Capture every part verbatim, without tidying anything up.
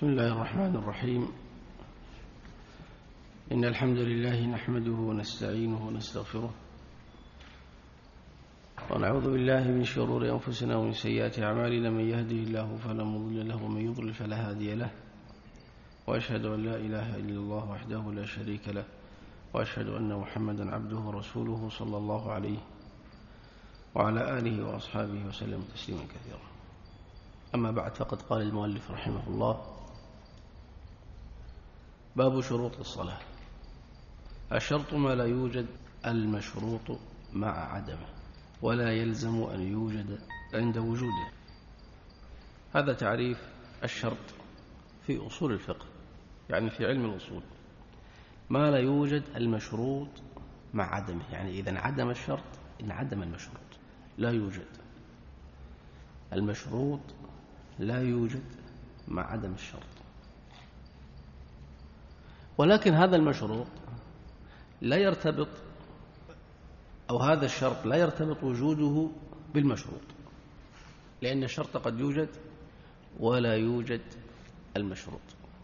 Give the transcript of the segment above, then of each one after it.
بسم الله الرحمن الرحيم. إن الحمد لله نحمده ونستعينه ونستغفره ونعوذ بالله من شرور أنفسنا ومن سيئات أعمالنا. من يهده الله فلا مضل له ومن يضلل فلا هادي له، وأشهد أن لا إله إلا الله وحده لا شريك له، وأشهد أن محمدا عبده ورسوله صلى الله عليه وعلى آله وأصحابه وسلم تسليما كثيرا. أما بعد، فقد قال المؤلف رحمه الله: باب شروط الصلاة. الشرط ما لا يوجد المشروط مع عدمه، ولا يلزم أن يوجد عند وجوده. هذا تعريف الشرط في أصول الفقه، يعني في علم الأصول. ما لا يوجد المشروط مع عدمه، يعني إذا انعدم الشرط، انعدم المشروط، لا يوجد المشروط، لا يوجد مع عدم الشرط. ولكن هذا المشروط لا يرتبط، أو هذا الشرط لا يرتبط وجوده بالمشروط، لأن الشرط قد يوجد ولا يوجد المشروط،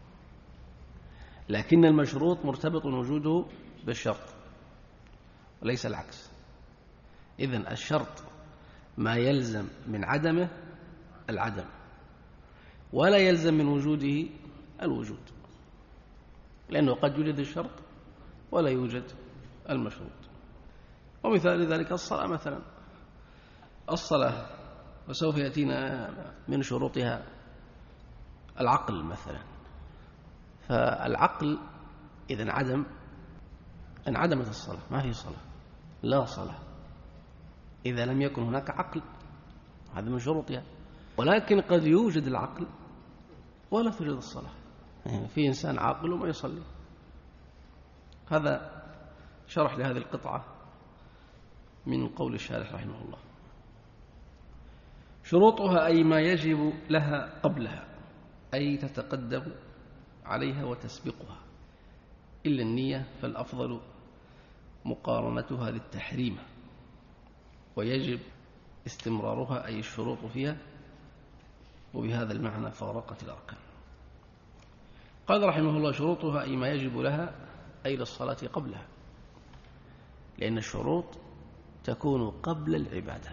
لكن المشروط مرتبط وجوده بالشرط وليس العكس. إذن الشرط ما يلزم من عدمه العدم، ولا يلزم من وجوده الوجود، لأنه قد يوجد الشرط ولا يوجد المشروط. ومثال ذلك الصلاة مثلا. الصلاة وسوف يأتينا من شروطها العقل مثلا. فالعقل إذا انعدم، انعدمت الصلاة، ما في صلاة، لا صلاة إذا لم يكن هناك عقل، هذا من شروطها. ولكن قد يوجد العقل ولا توجد الصلاة، يعني في إنسان عاقل وما يصلي. هذا شرح لهذه القطعة من قول الشارح رحمه الله. شروطها أي ما يجب لها قبلها، أي تتقدم عليها وتسبقها، إلا النية فالأفضل مقارنتها للتحريم، ويجب استمرارها أي الشروط فيها، وبهذا المعنى فارقت الأركان. قال رحمه الله: شروطها أي ما يجب لها، أي للصلاة قبلها، لأن الشروط تكون قبل العبادة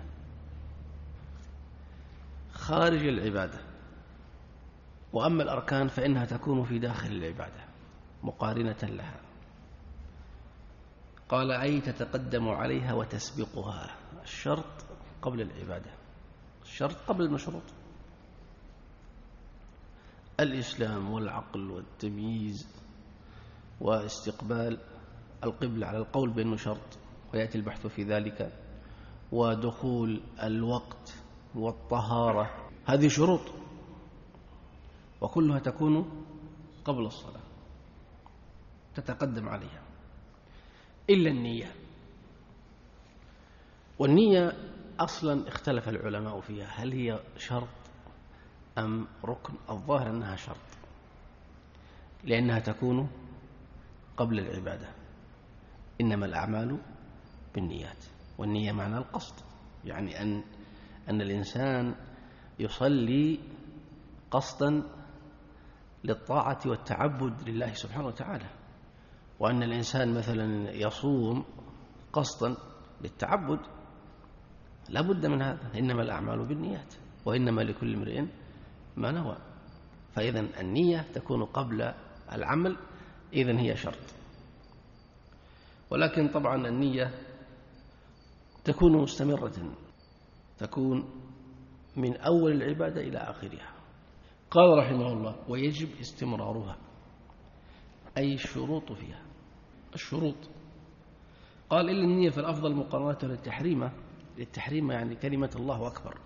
خارج العبادة، وأما الأركان فإنها تكون في داخل العبادة مقارنة لها. قال: أي تتقدم عليها وتسبقها. الشرط قبل العبادة، الشرط قبل المشروط. الإسلام والعقل والتمييز واستقبال القبلة على القول بأنه شرط، ويأتي البحث في ذلك، ودخول الوقت والطهارة، هذه شروط، وكلها تكون قبل الصلاة تتقدم عليها، إلا النية. والنية أصلا اختلف العلماء فيها، هل هي شرط أم ركن؟ الظاهر أنها شرط، لأنها تكون قبل العبادة. إنما الأعمال بالنيات، والنية معنى القصد، يعني أن أن الإنسان يصلي قصدا للطاعة والتعبد لله سبحانه وتعالى، وأن الإنسان مثلا يصوم قصدا للتعبد، لا بد من هذا. إنما الأعمال بالنيات، وإنما لكل امرئ ما نوى. فإذا النية تكون قبل العمل، إذن هي شرط. ولكن طبعا النية تكون مستمرة، تكون من أول العبادة إلى آخرها. قال رحمه الله: ويجب استمرارها، أي الشروط فيها. الشروط قال: إلا النية فالأفضل مقارنتها للتحريمة. للتحريمة يعني كلمة الله أكبر،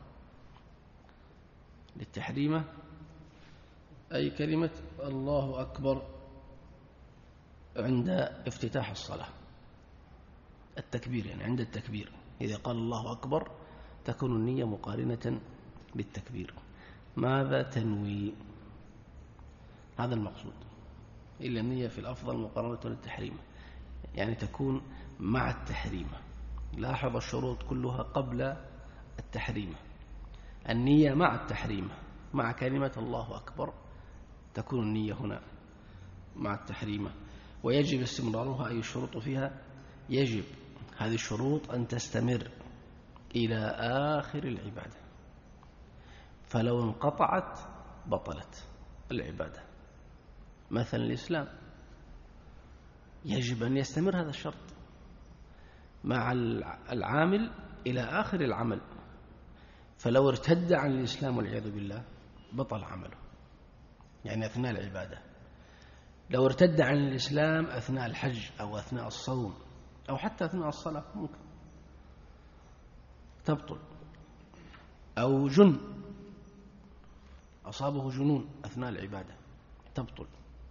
للتحريمة أي كلمة الله أكبر عند افتتاح الصلاة، التكبير، يعني عند التكبير إذا قال الله أكبر تكون النية مقارنة بالتكبير. ماذا تنوي؟ هذا المقصود. إلا النية في الأفضل مقارنة للتحريم، يعني تكون مع التحريم. لاحظ الشروط كلها قبل التحريم، النية مع التحريم، مع كلمة الله أكبر تكون النية هنا مع التحريمة. ويجب استمرارها، أي الشروط فيها يجب هذه الشروط أن تستمر إلى آخر العبادة، فلو انقطعت بطلت العبادة. مثلا الإسلام يجب أن يستمر هذا الشرط مع العامل إلى آخر العمل، فلو ارتد عن الإسلام والعياذ بالله بطل عمله، يعني أثناء العبادة. لو ارتد عن الإسلام أثناء الحج أو أثناء الصوم أو حتى أثناء الصلاة ممكن تبطل. أو جن، أصابه جنون أثناء العبادة تبطل.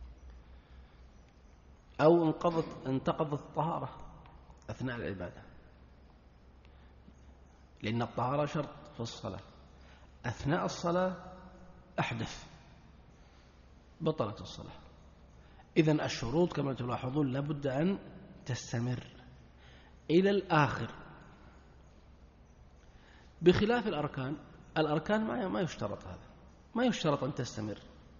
أو انقضت انتقضت الطهارة أثناء العبادة، لأن الطهارة شرط في الصلاة. أثناء الصلاة أحدث بطلت الصلاة. إذن الشروط كما تلاحظون لابد أن تستمر إلى الآخر، بخلاف الأركان. الأركان ما يشترط هذا، ما يشترط أن تستمر.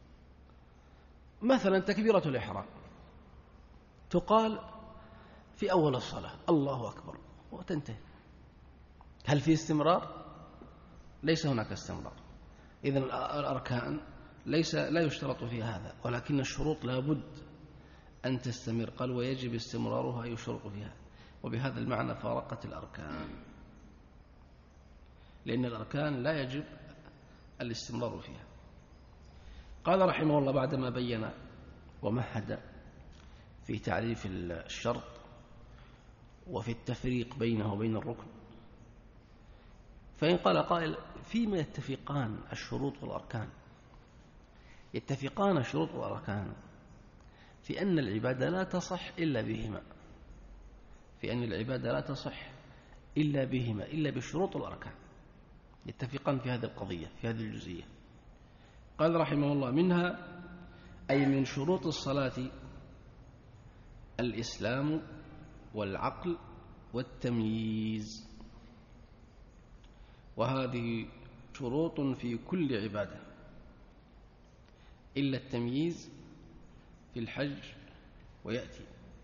مثلا تكبيرة الإحرام تقال في أول الصلاة الله أكبر وتنتهي، هل في استمرار؟ ليس هناك استمرار. إذن الأركان ليس لا يشترط فيها هذا، ولكن الشروط لابد أن تستمر. قال ويجب استمرارها يشرط فيها، وبهذا المعنى فارقت الأركان، لأن الأركان لا يجب الاستمرار فيها. قال رحمه الله بعدما بين ومهد في تعريف الشرط وفي التفريق بينه وبين الركن، فإن قال قائل فيما يتفقان الشروط والأركان؟ يتفقان الشروط والأركان في أن العبادة لا تصح إلا بهما، في أن العبادة لا تصح إلا بهما، إلا بالشروط والأركان. يتفقان في هذه القضية، في هذه الجزئية. قال رحمه الله منها أي من شروط الصلاة الإسلام والعقل والتمييز، وهذه شروط في كل عبادة إلا التمييز في الحج ويأتي.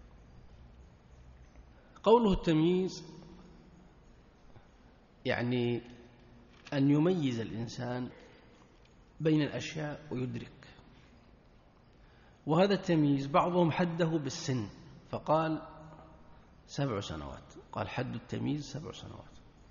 قوله التمييز يعني أن يميز الإنسان بين الأشياء ويدرك، وهذا التمييز بعضهم حده بالسن فقال سبع سنوات، قال حد التمييز سبع سنوات،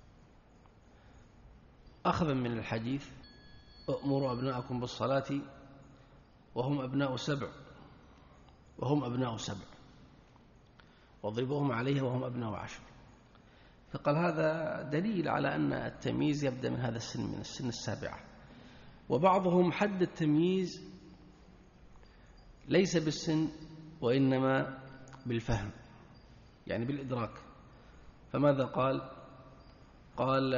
أخذا من الحديث أمروا أبناءكم بالصلاة وهم أبناء سبع وهم أبناء سبع واضربوهم عليها وهم أبناء عشر. فقال هذا دليل على أن التمييز يبدأ من هذا السن، من السن السابعة. وبعضهم حد التمييز ليس بالسن وإنما بالفهم، يعني بالإدراك. فماذا قال؟ قال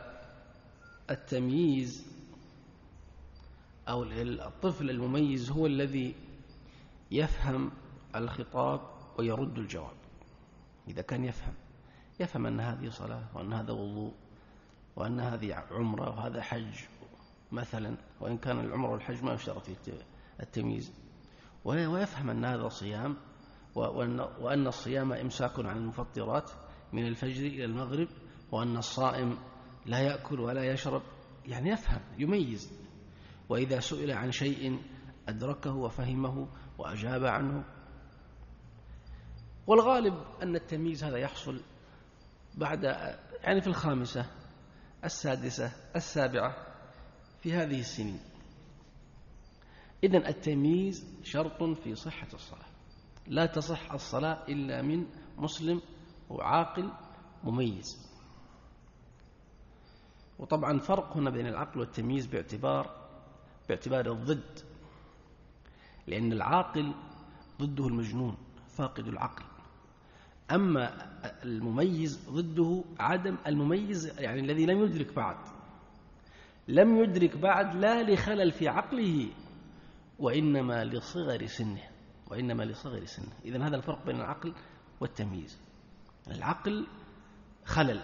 التمييز أو الطفل المميز هو الذي يفهم الخطاب ويرد الجواب. إذا كان يفهم يفهم أن هذه صلاة وأن هذا وضوء وأن هذه عمرة وهذا حج مثلا، وإن كان العمرة والحج ما يشترط فيه التمييز، ويفهم أن هذا صيام وأن الصيام إمساك عن المفطرات من الفجر إلى المغرب، وأن الصائم لا يأكل ولا يشرب، يعني يفهم يميز. وإذا سئل عن شيء أدركه وفهمه وأجاب عنه. والغالب أن التمييز هذا يحصل بعد يعني في الخامسة السادسة السابعة في هذه السنين. إذن التمييز شرط في صحة الصلاة، لا تصح الصلاة إلا من مسلم وعاقل مميز. وطبعا فرق هنا بين العقل والتمييز باعتبار باعتبار الضد، لأن العاقل ضده المجنون فاقد العقل، أما المميز ضده عدم المميز، يعني الذي لم يدرك بعد لم يدرك بعد لا لخلل في عقله وإنما لصغر سنه وإنما لصغر سنه. إذن هذا الفرق بين العقل والتمييز. العقل خلل،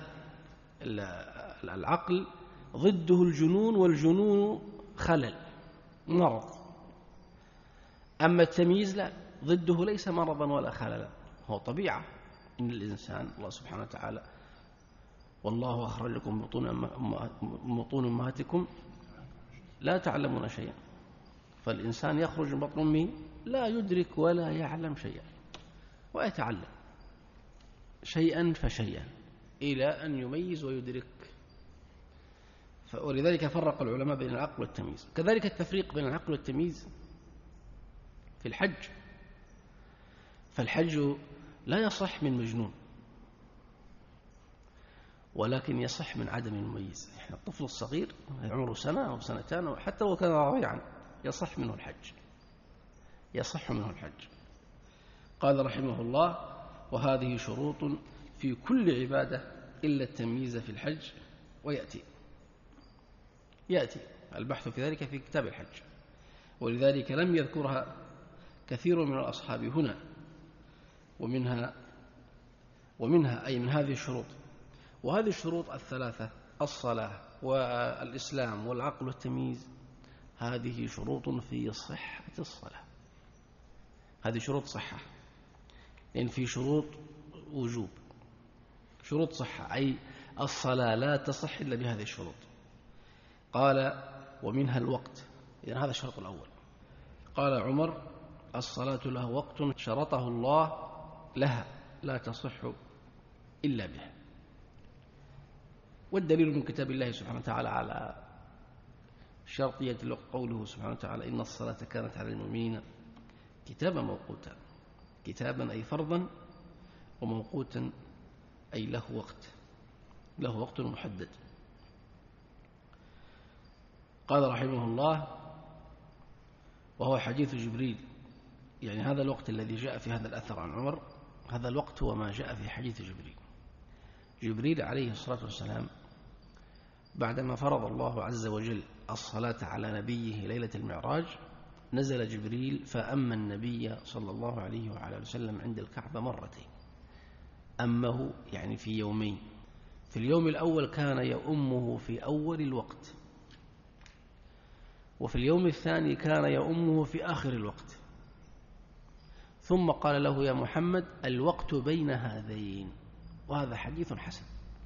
العقل ضده الجنون، والجنون خلل مرض. أما التمييز لا، ضده ليس مرضا ولا خللا، هو طبيعة. إن الإنسان الله سبحانه وتعالى والله أخرجكم من بطون أمهاتكم لا تعلمون شيئا، فالإنسان يخرج من بطن أمه لا يدرك ولا يعلم شيئا، ويتعلم شيئا فشيئا إلى أن يميز ويدرك. ولذلك فرق العلماء بين العقل والتمييز. كذلك التفريق بين العقل والتمييز في الحج، فالحج لا يصح من مجنون، ولكن يصح من عدم المميز. يعني الطفل الصغير عمره سنة أو سنتان حتى لو كان رضيعا يصح منه الحج، يصح منه الحج. قال رحمه الله: وهذه شروط في كل عبادة إلا التمييز في الحج. ويأتي يأتي البحث في ذلك في كتاب الحج، ولذلك لم يذكرها كثير من الأصحاب هنا. ومنها ومنها أي من هذه الشروط، وهذه الشروط الثلاثة: الصلاة والإسلام والعقل والتمييز، هذه شروط في صحة الصلاة، هذه شروط صحة. لأن في شروط وجوب، شروط صحة، أي الصلاة لا تصح إلا بهذه الشروط. قال: ومنها الوقت، يعني هذا الشرط الأول. قال عمر: الصلاة لها وقت شرطه الله لها لا تصح إلا به. والدليل من كتاب الله سبحانه وتعالى على شرطية الوقت قوله سبحانه وتعالى: إن الصلاة كانت على المؤمنين كتابا موقوتا. كتابا أي فرضا، وموقوتا أي له وقت، له وقت محدد. قال رحمه الله: وهو حديث جبريل، يعني هذا الوقت الذي جاء في هذا الأثر عن عمر، هذا الوقت هو ما جاء في حديث جبريل. جبريل عليه الصلاة والسلام بعدما فرض الله عز وجل الصلاة على نبيه ليلة المعراج، نزل جبريل فأما النبي صلى الله عليه وعلى وسلم عند الكعبة مرتين. أمه يعني في يومين، في اليوم الأول كان يؤمه في أول الوقت، وفي اليوم الثاني كان يؤمه في آخر الوقت. ثم قال له: يا محمد الوقت بين هذين. وهذا حديث حسن،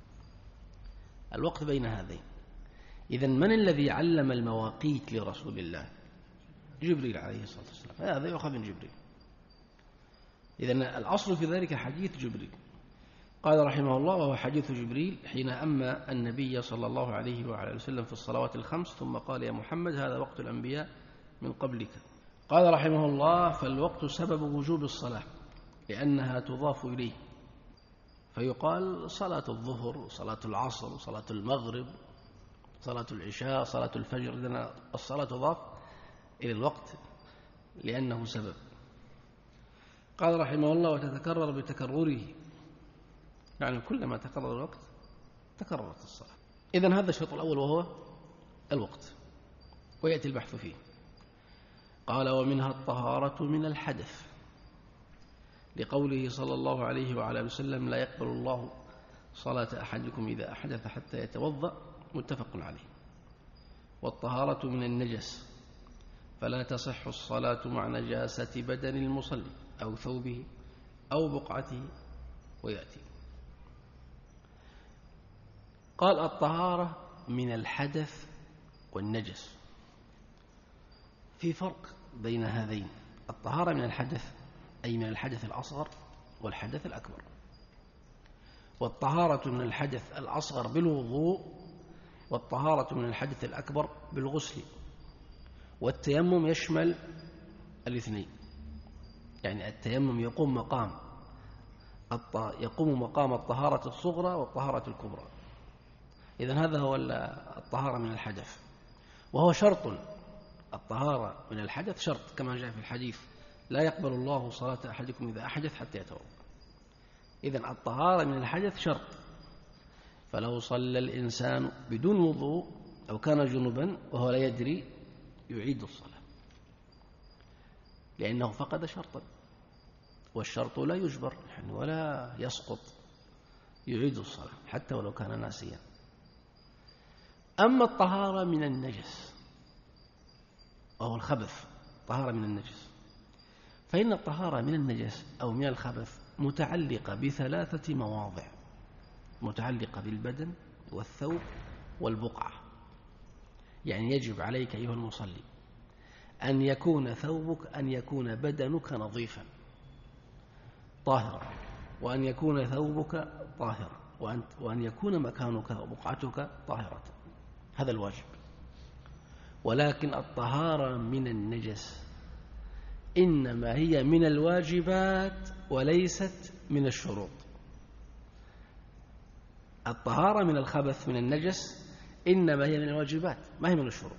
الوقت بين هذين. إذن من الذي علم المواقيت لرسول الله؟ جبريل عليه الصلاة والسلام، هذا يؤخذ من جبريل. إذن الأصل في ذلك حديث جبريل. قال رحمه الله: وهو حديث جبريل حين أما النبي صلى الله عليه وعلى وسلم في الصلوات الخمس، ثم قال: يا محمد هذا وقت الأنبياء من قبلك. قال رحمه الله: فالوقت سبب وجوب الصلاة لأنها تضاف إليه، فيقال صلاة الظهر، صلاة العصر، صلاة المغرب، صلاة العشاء، صلاة الفجر. إذن الصلاة تضاف إلى الوقت لأنه سبب. قال رحمه الله: وتتكرر بتكرره، يعني كلما تكرر الوقت تكررت الصلاة. إذن هذا الشرط الأول وهو الوقت، ويأتي البحث فيه. قال: ومنها الطهارة من الحدث، لقوله صلى الله عليه وعلى وسلم: لا يقبل الله صلاة أحدكم إذا أحدث حتى يتوضأ، متفق عليه. والطهارة من النجس، فلا تصح الصلاة مع نجاسة بدن المصلي أو ثوبه أو بقعته. ويأتي قال: الطهارة من الحدث والنجس، في فرق بين هذين. الطهارة من الحدث أي من الحدث الأصغر والحدث الأكبر، والطهارة من الحدث الأصغر بالوضوء، والطهارة من الحدث الأكبر بالغسل. والتيمم يشمل الاثنين، يعني التيمم يقوم مقام يقوم مقام الطهارة الصغرى والطهارة الكبرى. إذن هذا هو الطهارة من الحدث، وهو شرط. الطهارة من الحدث شرط كما جاء في الحديث: لا يقبل الله صلاة أحدكم إذا أحدث حتى يتوضأ. إذن الطهارة من الحدث شرط، فلو صلى الإنسان بدون وضوء أو كان جنبا وهو لا يدري يعيد الصلاة، لأنه فقد شرطا، والشرط لا يجبر يعني ولا يسقط، يعيد الصلاة حتى ولو كان ناسيا. أما الطهارة من النجس وهو الخبث، طهارة من النجس، فإن الطهارة من النجس أو من الخبث متعلقة بثلاثة مواضع، متعلقة بالبدن والثوب والبقعة. يعني يجب عليك أيها المصلي أن يكون ثوبك، أن يكون بدنك نظيفا طاهرا، وأن يكون ثوبك طاهرا، وأن, وأن يكون مكانك وبقعتك طاهرة. هذا الواجب. ولكن الطهارة من النجس إنما هي من الواجبات وليست من الشروط. الطهارة من الخبث من النجس إنما هي من الواجبات، ما هي من الشروط.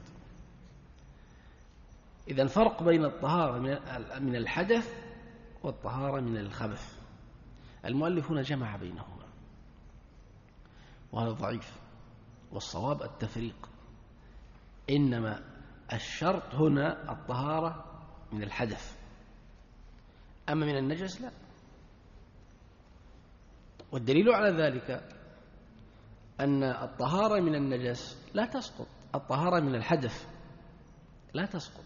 إذن فرق بين الطهارة من الحدث والطهارة من الخبث. المؤلف هنا جمع بينهما، وهذا ضعيف، والصواب التفريق. إنما الشرط هنا الطهارة من الحدث، أما من النجس لا. والدليل على ذلك أن الطهارة من النجس لا تسقط، الطهارة من الحدث لا تسقط.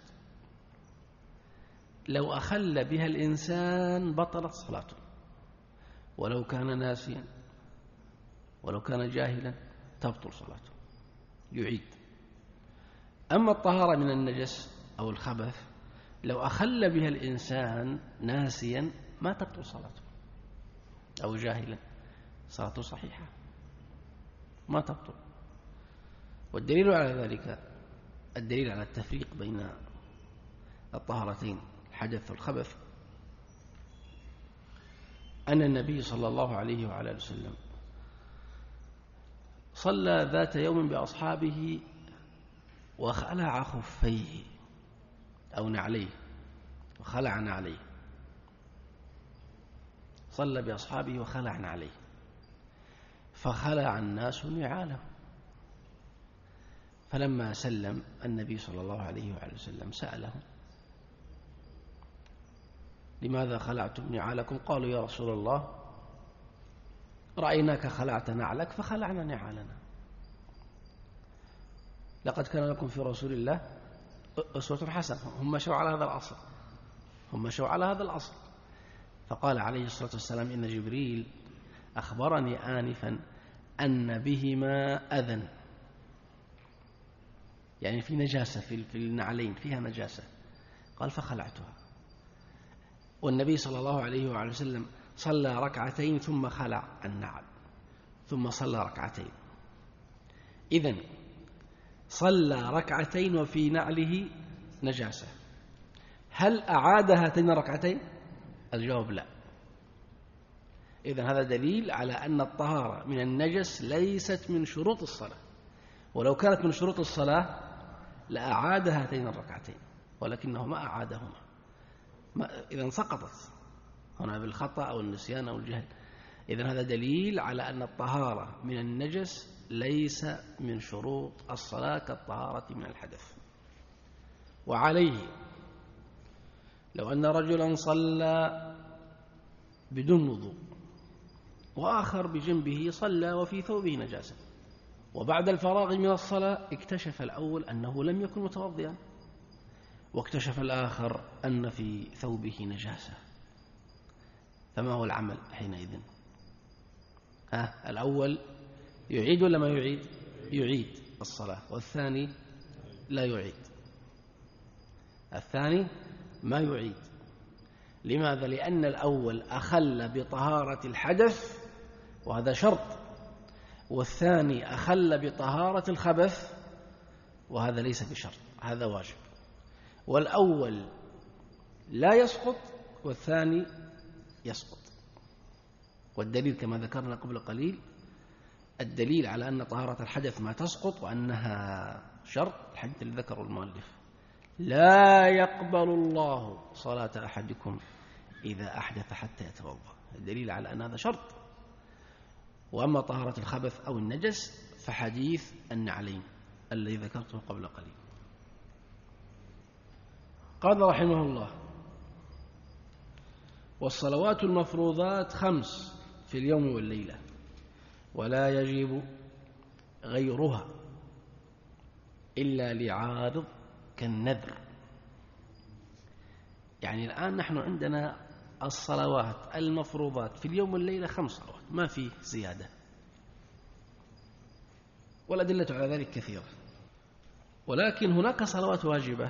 لو أخل بها الإنسان بطلت صلاته، ولو كان ناسيا ولو كان جاهلا تبطل صلاته، يعيد. أما الطهارة من النجس أو الخبث لو أخل بها الإنسان ناسيا ما تبطل صلاته، أو جاهلا صلاته صحيحة ما تبطل. والدليل على ذلك الدليل على التفريق بين الطهارتين الحدث والخبث أن النبي صلى الله عليه وعلى آله وسلم صلى ذات يوم بأصحابه وخلع خفيه أو نعليه، وخلع نعليه. صلى بأصحابه وخلع نعليه، فخلع الناس نعاله. فلما سلم النبي صلى الله عليه وعلى وسلم سألهم: لماذا خلعتم نعالكم؟ قالوا: يا رسول الله رأيناك خلعت نعلك فخلعنا نعالنا. لقد كان لكم في رسول الله أسوة حسنة. هم مشوا على هذا الأصل، هم مشوا على هذا الأصل. فقال عليه الصلاة والسلام: إن جبريل أخبرني آنفا أن بهما أذى، يعني في نجاسة في النعلين، فيها نجاسة. قال: فخلعتها. والنبي صلى الله عليه وعلى وسلم صلى ركعتين ثم خلع النعل، ثم صلى ركعتين. إذن صلى ركعتين وفي نعله نجاسة، هل أعاد هاتين الركعتين؟ الجواب لا. إذن هذا دليل على أن الطهارة من النجس ليست من شروط الصلاة، ولو كانت من شروط الصلاة لأعاد هاتين الركعتين، ولكنه ما أعادهما. إذن سقطت هنا بالخطأ أو النسيان أو الجهل. إذن هذا دليل على أن الطهارة من النجس ليس من شروط الصلاة كالطهارة من الحدث. وعليه لو أن رجلا صلى بدون وضوء، وآخر بجنبه صلى وفي ثوبه نجاسة، وبعد الفراغ من الصلاة اكتشف الأول أنه لم يكن متوضئا، واكتشف الآخر أن في ثوبه نجاسة، فما هو العمل حينئذ؟ ها الأول يعيد ولا ما يعيد؟ يعيد الصلاة. والثاني لا يعيد، الثاني ما يعيد. لماذا؟ لأن الأول أخل بطهارة الحدث وهذا شرط، والثاني أخل بطهارة الخبث وهذا ليس بشرط، هذا واجب. والأول لا يسقط والثاني يسقط. والدليل كما ذكرنا قبل قليل، الدليل على أن طهارة الحدث ما تسقط وأنها شرط الحديث الذي ذكره المؤلف: لا يقبل الله صلاة أحدكم إذا أحدث حتى يتوضأ. الدليل على أن هذا شرط. وأما طهارة الخبث أو النجس فحديث النعلين الذي ذكرته قبل قليل. قال رحمه الله: والصلوات المفروضات خمس في اليوم والليلة، ولا يجب غيرها إلا لعارض كالنذر. يعني الآن نحن عندنا الصلوات المفروضات في اليوم والليلة خمس صلوات، ما في زيادة، والأدلة على ذلك كثيرة. ولكن هناك صلوات واجبة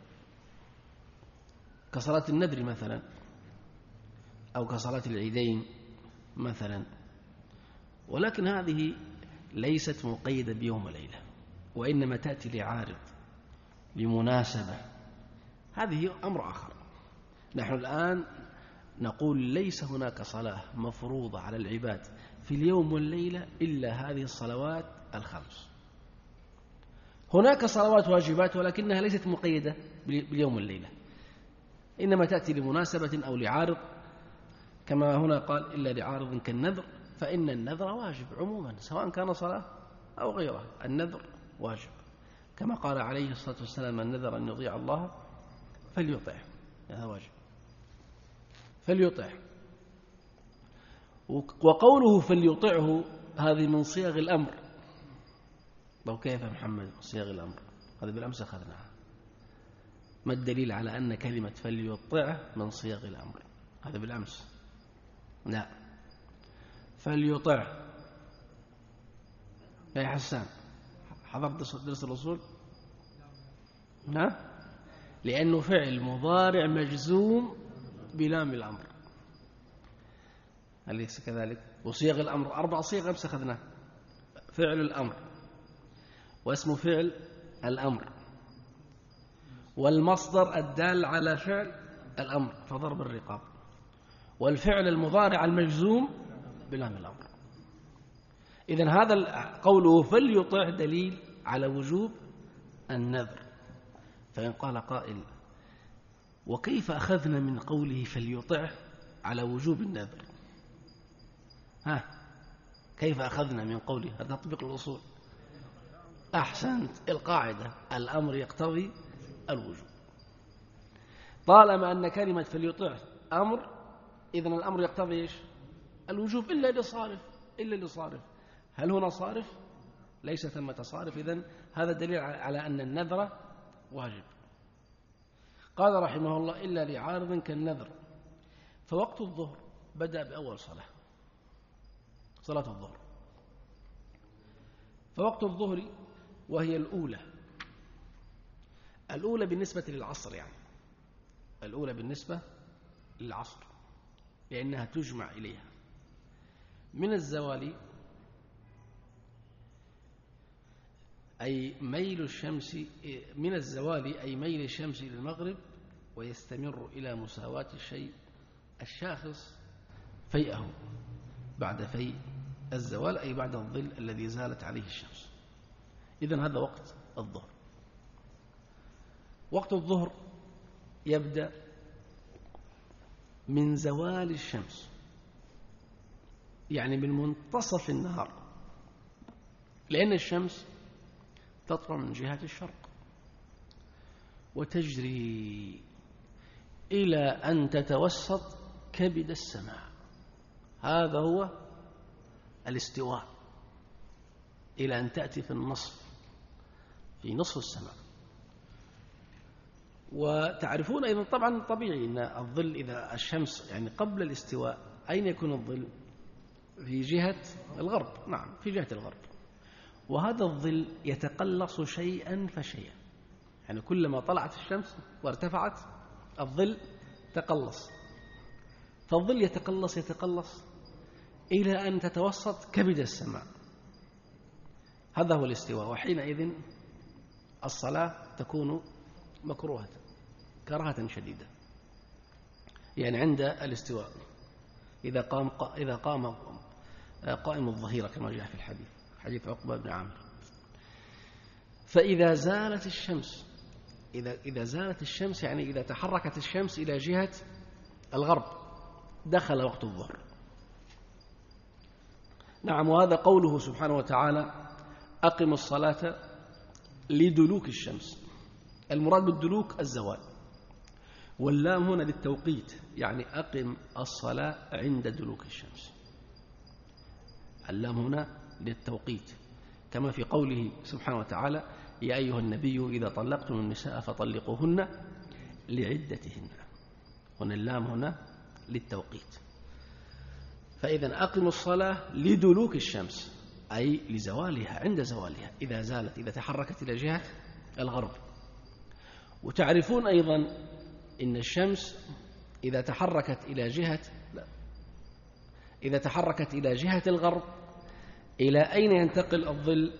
كصلاة النذر مثلا، أو كصلاة العيدين مثلا، ولكن هذه ليست مقيدة بيوم وليلة، وإنما تأتي لعارض لمناسبة، هذه أمر آخر. نحن الآن نقول ليس هناك صلاة مفروضة على العباد في اليوم والليلة إلا هذه الصلوات الخمس. هناك صلوات واجبات ولكنها ليست مقيدة باليوم والليلة، إنما تأتي لمناسبة أو لعارض، كما هنا قال إلا لعارض كالنذر، فإن النذر واجب عموما سواء كان صلاة أو غيرها، النذر واجب، كما قال عليه الصلاة والسلام من نذر أن يطيع الله فليطعه، هذا واجب فليطعه. وقوله فليطعه هذه من صيغ الأمر. طب كيف محمد صيغ الأمر؟ هذا بالأمس أخذناها. ما الدليل على أن كلمة فليطعه من صيغ الأمر؟ هذا بالأمس. لا، فليطعه يا حسان، حضرت درس الأصول؟ نعم، لأنه فعل مضارع مجزوم بلام الأمر، أليس كذلك؟ وصيغ الأمر أربع صيغ أمس أخذناه: فعل الأمر، واسم فعل الأمر، والمصدر الدال على فعل الأمر فضرب الرقاب، والفعل المضارع المجزوم بلام الأمر. إذن هذا قوله فليطع دليل على وجوب النذر. فإن قال قائل وكيف أخذنا من قوله فليطع على وجوب النذر؟ ها، كيف أخذنا من قوله؟ هذا تطبيق الأصول. أحسنت، القاعدة الأمر يقتضي الوجوب. طالما أن كلمة فليطع أمر، إذن الأمر يقتضي إيش؟ الوجوب، إلا لصارف إلا لصارف هل هنا صارف؟ ليس ثمة صارف، إذن هذا دليل على أن النذر واجب. قال رحمه الله إلا لعارض كالنذر. فوقت الظهر بدأ بأول صلاة، صلاة الظهر. فوقت الظهر وهي الأولى، الأولى بالنسبة للعصر، يعني الأولى بالنسبة للعصر لأنها تجمع إليها من الزوال، أي ميل الشمس من الزوال أي ميل الشمس إلى المغرب، ويستمر إلى مساواة الشيء الشاخص فيئه بعد فيء الزوال، أي بعد الظل الذي زالت عليه الشمس. إذن هذا وقت الظهر. وقت الظهر يبدأ من زوال الشمس، يعني من منتصف النهار، لأن الشمس تطلع من جهة الشرق وتجري إلى أن تتوسط كبد السماء، هذا هو الاستواء، إلى أن تأتي في النصف في نصف السماء. وتعرفون أيضا طبعا طبيعي أن الظل إذا الشمس يعني قبل الاستواء أين يكون الظل؟ في جهة الغرب، نعم في جهة الغرب، وهذا الظل يتقلص شيئا فشيئا، يعني كلما طلعت الشمس وارتفعت الظل تقلص، فالظل يتقلص يتقلص إلى أن تتوسط كبد السماء، هذا هو الاستواء. وحينئذ الصلاة تكون مكروهة كراهة شديدة، يعني عند الاستواء إذا قام إذا قام قائم الظهيرة كما جاء في الحديث حديث عقبة بن عامر. فإذا زالت الشمس إذا إذا زالت الشمس يعني إذا تحركت الشمس إلى جهة الغرب دخل وقت الظهر. نعم، وهذا قوله سبحانه وتعالى أقم الصلاة لدلوك الشمس، المراد بالدلوك الزوال، واللام هنا للتوقيت، يعني أقم الصلاة عند دلوك الشمس، اللام هنا للتوقيت، كما في قوله سبحانه وتعالى يا أيها النبي إذا طلقتم النساء فطلقوهن لعدتهن. هنا اللام هنا للتوقيت. فإذا أقم الصلاة لدلوك الشمس، أي لزوالها، عند زوالها، إذا زالت، إذا تحركت إلى جهة الغرب. وتعرفون أيضا إن الشمس إذا تحركت إلى جهة لا إذا تحركت إلى جهة الغرب، إلى أين ينتقل الظل؟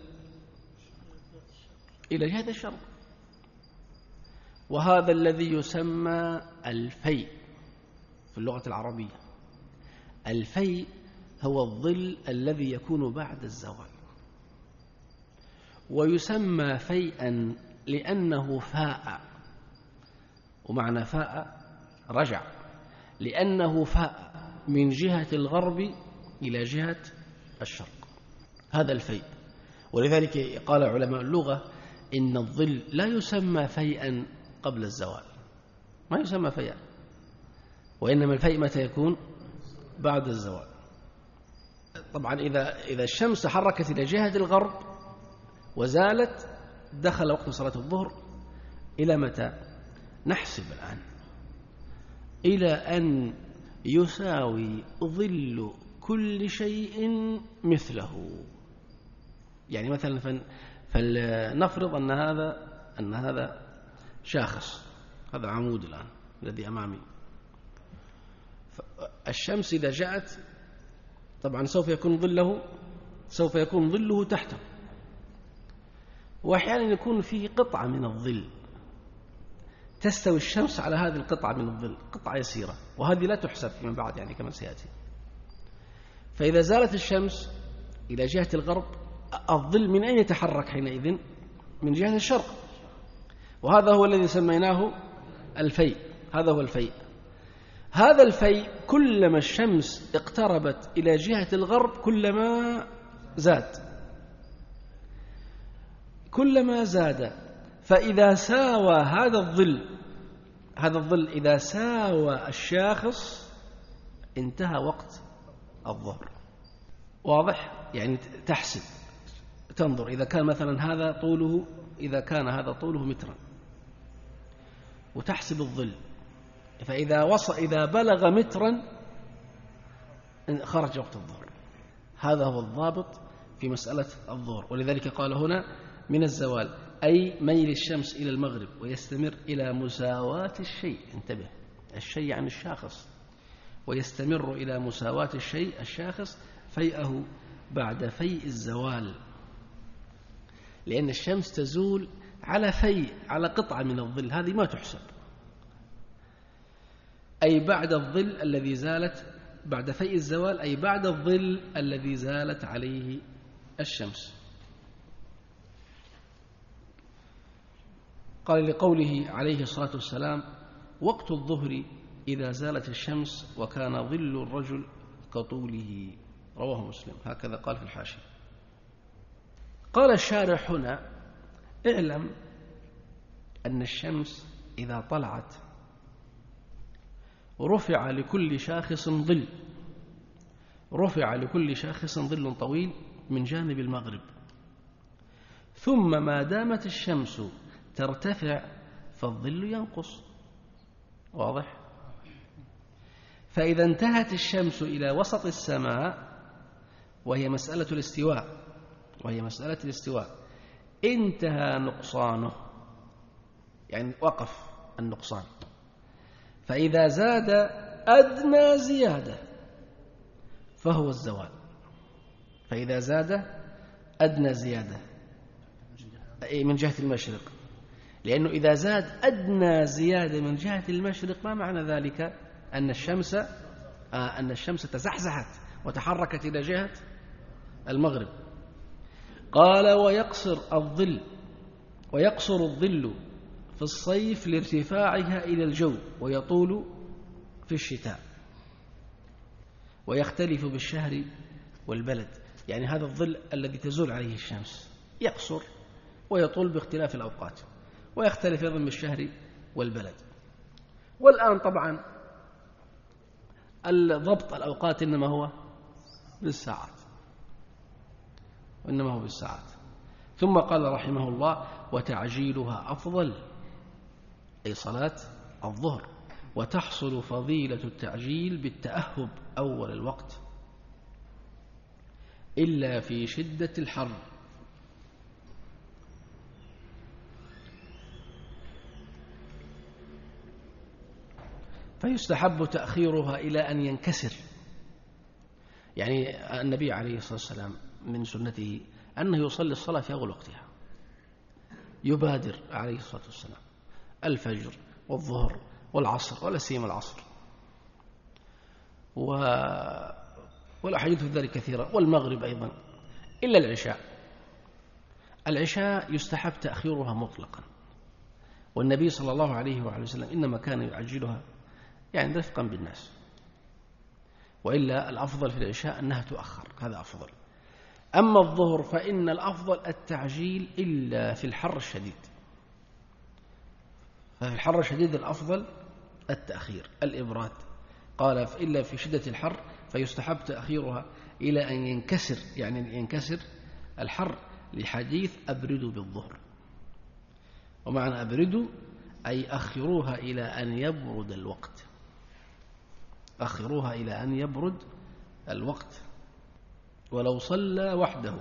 إلى جهة الشرق. وهذا الذي يسمى الفيء في اللغة العربية. الفيء هو الظل الذي يكون بعد الزوال، ويسمى فيئا لأنه فاء، ومعنى فاء رجع، لأنه فاء من جهة الغرب إلى جهة الشرق، هذا الفيء. ولذلك قال علماء اللغة إن الظل لا يسمى فيئا قبل الزوال، ما يسمى فيئا، وإنما الفيء متى يكون؟ بعد الزوال. طبعا إذا إذا الشمس تحركت إلى جهة الغرب وزالت، دخل وقت صلاة الظهر إلى متى؟ نحسب الآن إلى أن يساوي ظل كل شيء مثله. يعني مثلا فلنفرض أن هذا أن هذا شاخص، هذا عمود الآن الذي أمامي. الشمس إذا جاءت طبعا سوف يكون ظله سوف يكون ظله تحته، وأحيانا يكون فيه قطعة من الظل تستوي الشمس على هذه القطعة من الظل، قطعة يسيرة، وهذه لا تحسب فيما بعد يعني كما سيأتي. فإذا زالت الشمس إلى جهة الغرب، الظل من أين يتحرك حينئذ؟ من جهة الشرق، وهذا هو الذي سميناه الفيء. هذا هو الفيء. هذا الفيء كلما الشمس اقتربت إلى جهة الغرب كلما زاد، كلما زاد. فإذا ساوى هذا الظل هذا الظل إذا ساوى الشاخص انتهى وقت الظهر. واضح؟ يعني تحسب، تنظر إذا كان مثلا هذا طوله إذا كان هذا طوله مترا، وتحسب الظل، فإذا وصل إذا بلغ مترا خرج وقت الظهر. هذا هو الضابط في مسألة الظهر. ولذلك قال هنا من الزوال، أي ميل الشمس إلى المغرب ويستمر إلى مساواة الشيء. انتبه، الشيء عن الشاخص، ويستمر إلى مساواة الشيء الشاخص فيئه بعد فيء الزوال، لأن الشمس تزول على فيء، على قطعة من الظل، هذه ما تحسب. أي بعد الظل الذي زالت بعد فيء الزوال، أي بعد الظل الذي زالت عليه الشمس. قال لقوله عليه الصلاة والسلام: وقت الظهر إذا زالت الشمس وكان ظل الرجل كطوله، رواه مسلم. هكذا قال في الحاشية. قال الشارح هنا: اعلم أن الشمس إذا طلعت رفع لكل شاخص ظل رفع لكل شاخص ظل طويل من جانب المغرب، ثم ما دامت الشمس ترتفع فالظل ينقص. واضح؟ فإذا انتهت الشمس إلى وسط السماء، وهي مسألة الاستواء وهي مسألة الاستواء انتهى نقصانه، يعني وقف النقصان. فإذا زاد أدنى زيادة فهو الزوال. فإذا زاد أدنى زيادة أي من جهة المشرق، لأنه إذا زاد أدنى زيادة من جهة المشرق ما معنى ذلك؟ أن الشمس آه أن الشمس تزحزحت وتحركت إلى جهة المغرب. قال: ويقصر الظل ويقصر الظل في الصيف لارتفاعها إلى الجو، ويطول في الشتاء، ويختلف بالشهر والبلد. يعني هذا الظل الذي تزول عليه الشمس يقصر ويطول باختلاف الأوقات، ويختلف أيضا بالشهر والبلد. والآن طبعا الضبط الأوقات إنما هو بالساعات وإنما هو بالساعات. ثم قال رحمه الله: وتعجيلها أفضل، أي صلاة الظهر وتحصل فضيلة التعجيل بالتأهب أول الوقت إلا في شدة الحر. فيستحب تأخيرها إلى أن ينكسر. يعني النبي عليه الصلاة والسلام من سنته أنه يصلي الصلاة في أول وقتها، يبادر عليه الصلاة والسلام الفجر والظهر والعصر، ولا سيما العصر، و... والأحاديث في ذلك كثيرة، والمغرب أيضا، إلا العشاء. العشاء يستحب تأخيرها مطلقا، والنبي صلى الله عليه وآله وسلم إنما كان يعجلها يعني رفقا بالناس، وإلا الأفضل في العشاء أنها تؤخر، هذا أفضل. أما الظهر فإن الأفضل التعجيل إلا في الحر الشديد، ففي الحر الشديد الأفضل التأخير الإبراد. قال إلا في شدة الحر فيستحب تأخيرها إلى أن ينكسر، يعني ينكسر الحر، لحديث أبردوا بالظهر. ومعنى أبردوا أي أخروها إلى أن يبرد الوقت، أخروها إلى أن يبرد الوقت. ولو صلى وحده،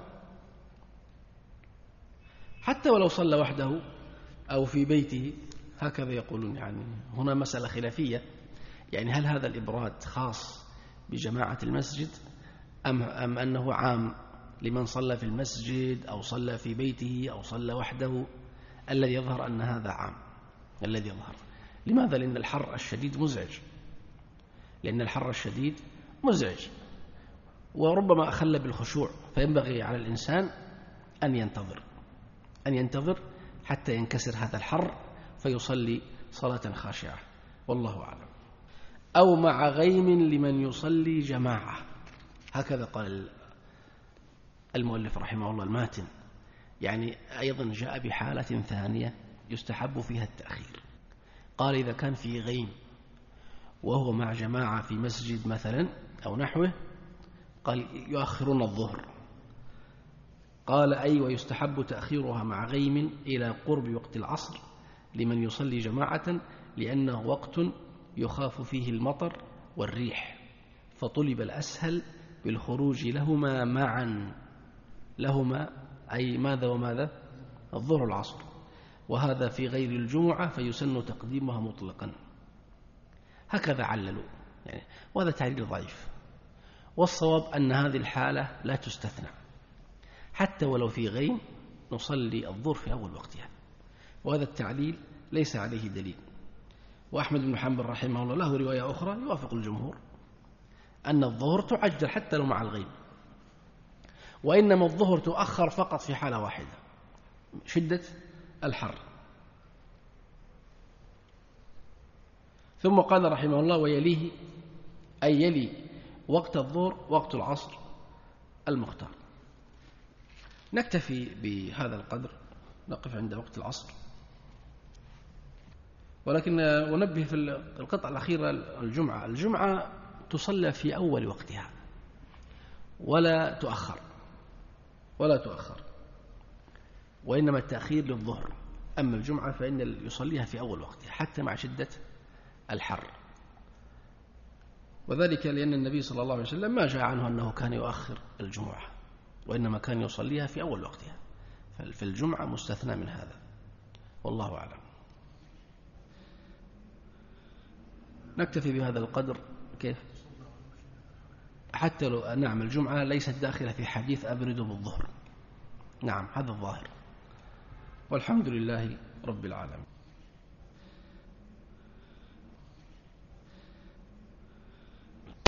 حتى ولو صلى وحده أو في بيته، هكذا يقولون. يعني هنا مسألة خلافية، يعني هل هذا الإبراد خاص بجماعة المسجد أم, أم أنه عام لمن صلى في المسجد أو صلى في بيته أو صلى وحده؟ الذي يظهر أن هذا عام، الذي يظهر. لماذا؟ لأن الحر الشديد مزعج، لأن الحر الشديد مزعج وربما أخل بالخشوع، فينبغي على الإنسان أن ينتظر أن ينتظر حتى ينكسر هذا الحر فيصلي صلاة خاشعة، والله أعلم. أو مع غيم لمن يصلي جماعة، هكذا قال المؤلف رحمه الله الماتن. يعني أيضا جاء بحالة ثانية يستحب فيها التأخير. قال إذا كان في غيم وهو مع جماعة في مسجد مثلا أو نحوه، قال يؤخرون الظهر. قال أي ويستحب تأخيرها مع غيم إلى قرب وقت العصر لمن يصلي جماعة، لأنه وقت يخاف فيه المطر والريح، فطلب الأسهل بالخروج لهما معا، لهما أي ماذا وماذا؟ الظهر والعصر. وهذا في غير الجمعة فيسن تقديمها مطلقا، هكذا عللوا يعني، وهذا تعليل ضعيف. والصواب أن هذه الحالة لا تستثنى، حتى ولو في غيم نصلي الظهر في أول وقتها، وهذا التعليل ليس عليه دليل. وأحمد بن حنبل رحمه الله له رواية أخرى يوافق الجمهور أن الظهر تعجل حتى لو مع الغيم، وإنما الظهر تؤخر فقط في حالة واحدة، شدة الحر. ثم قال رحمه الله ويليه أي يلي وقت الظهر وقت العصر المختار. نكتفي بهذا القدر، نقف عند وقت العصر، ولكن ونبه في القطعة الأخيرة الجمعة. الجمعة تصلى في أول وقتها ولا تؤخر ولا تؤخر وإنما التأخير للظهر. أما الجمعة فإن يصليها في أول وقتها حتى مع شدة الحر، وذلك لأن النبي صلى الله عليه وسلم ما جاء عنه أنه كان يؤخر الجمعة، وإنما كان يصليها في أول وقتها، ففي الجمعة مستثنى من هذا، والله أعلم. نكتفي بهذا القدر. كيف؟ حتى لو نعم الجمعة ليست داخلة في حديث أبرد بالظهر، نعم هذا الظاهر، والحمد لله رب العالمين.